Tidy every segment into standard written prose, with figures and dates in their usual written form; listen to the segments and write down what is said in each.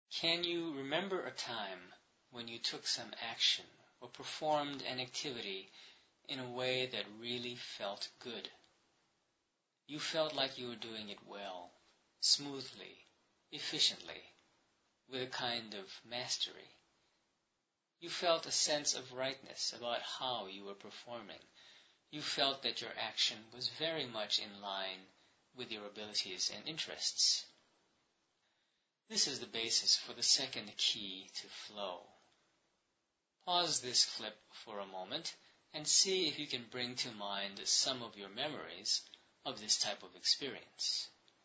Can you remember a time when you took some action or performed an activity in a way that really felt good? You felt like you were doing it well, smoothly, efficiently, with a kind of mastery. You felt a sense of rightness about how you were performing. You felt that your action was very much in line with your abilities and interests. This is the basis for the second key to flow. Pause this clip for a moment and see if you can bring to mind some of your memories of this type of experience.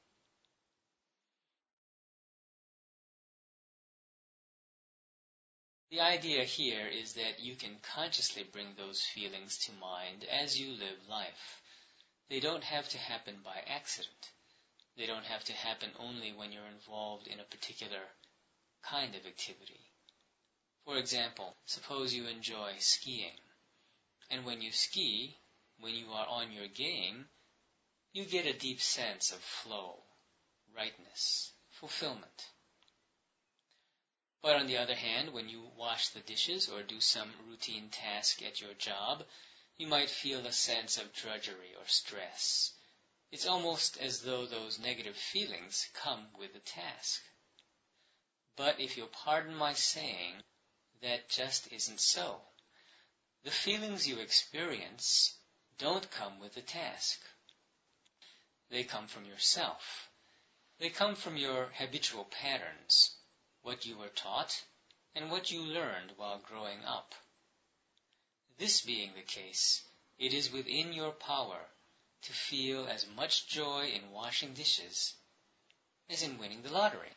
The idea here is that you can consciously bring those feelings to mind as you live life. They don't have to happen by accident. They don't have to happen only when you're involved in a particular kind of activity. For example, suppose you enjoy skiing. And when you ski, when you are on your game, you get a deep sense of flow, rightness, fulfillment. But on the other hand, when you wash the dishes or do some routine task at your job, you might feel a sense of drudgery or stress. It's almost as though those negative feelings come with the task. But if you'll pardon my saying, that just isn't so. The feelings you experience don't come with the task. They come from yourself. They come from your habitual patterns, what you were taught, and what you learned while growing up. This being the case, it is within your power to feel as much joy in washing dishes as in winning the lottery.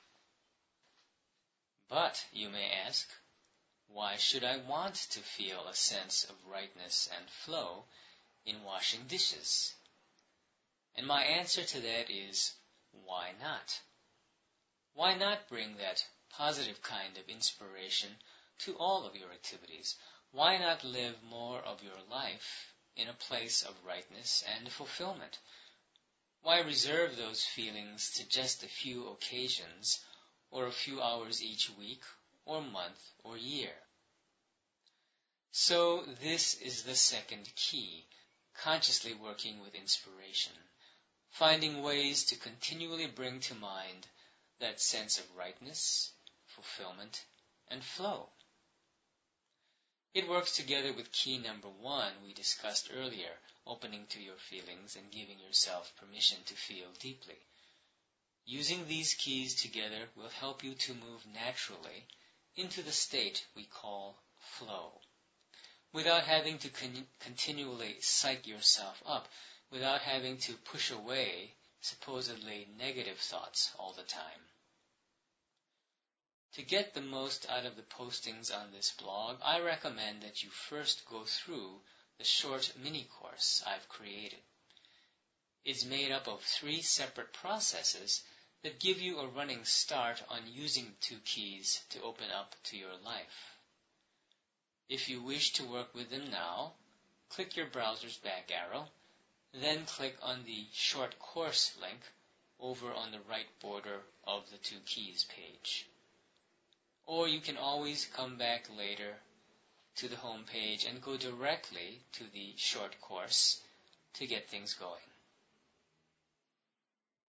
But, you may ask, why should I want to feel a sense of rightness and flow in washing dishes? And my answer to that is, why not? Why not bring that positive kind of inspiration to all of your activities? Why not live more of your life in a place of rightness and fulfillment? Why reserve those feelings to just a few occasions or a few hours each week or month or year? So this is the second key, consciously working with inspiration, finding ways to continually bring to mind that sense of rightness, fulfillment, and flow. It works together with key number 1 we discussed earlier, opening to your feelings and giving yourself permission to feel deeply. Using these keys together will help you to move naturally into the state we call flow, without having to continually psych yourself up, without having to push away supposedly negative thoughts all the time. To get the most out of the postings on this blog, I recommend that you first go through the short mini-course I've created. It's made up of 3 separate processes that give you a running start on using 2 keys to open up to your life. If you wish to work with them now, click your browser's back arrow, then click on the short course link over on the right border of the 2 keys page. Or you can always come back later to the home page and go directly to the short course to get things going.